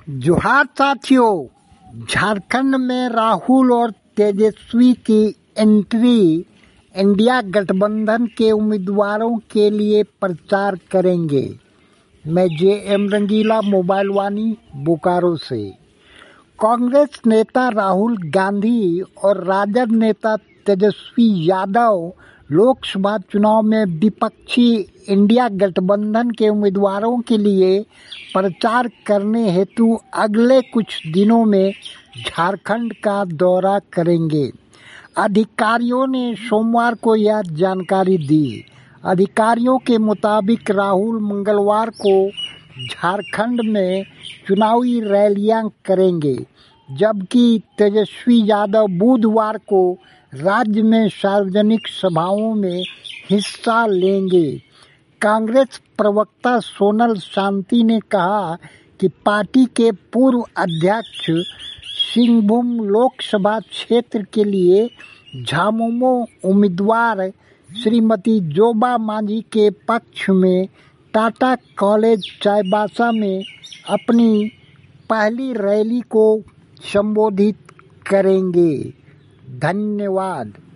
जोहार साथियों, झारखंड में राहुल और तेजस्वी की एंट्री इंडिया गठबंधन के उम्मीदवारों के लिए प्रचार करेंगे। मैं JM रंगीला, मोबाइल वाणी, बोकारो से। कांग्रेस नेता राहुल गांधी और राजद नेता तेजस्वी यादव लोकसभा चुनाव में विपक्षी इंडिया गठबंधन के उम्मीदवारों के लिए प्रचार करने हेतु अगले कुछ दिनों में झारखंड का दौरा करेंगे। अधिकारियों ने सोमवार को यह जानकारी दी। अधिकारियों के मुताबिक राहुल मंगलवार को झारखंड में चुनावी रैलियां करेंगे, जबकि तेजस्वी यादव बुधवार को राज्य में सार्वजनिक सभाओं में हिस्सा लेंगे। कांग्रेस प्रवक्ता सोनल शांति ने कहा कि पार्टी के पूर्व अध्यक्ष सिंहभूम लोकसभा क्षेत्र के लिए झामुमो उम्मीदवार श्रीमती जोबा मांझी के पक्ष में टाटा कॉलेज चाईबासा में अपनी पहली रैली को संबोधित करेंगे। धन्यवाद।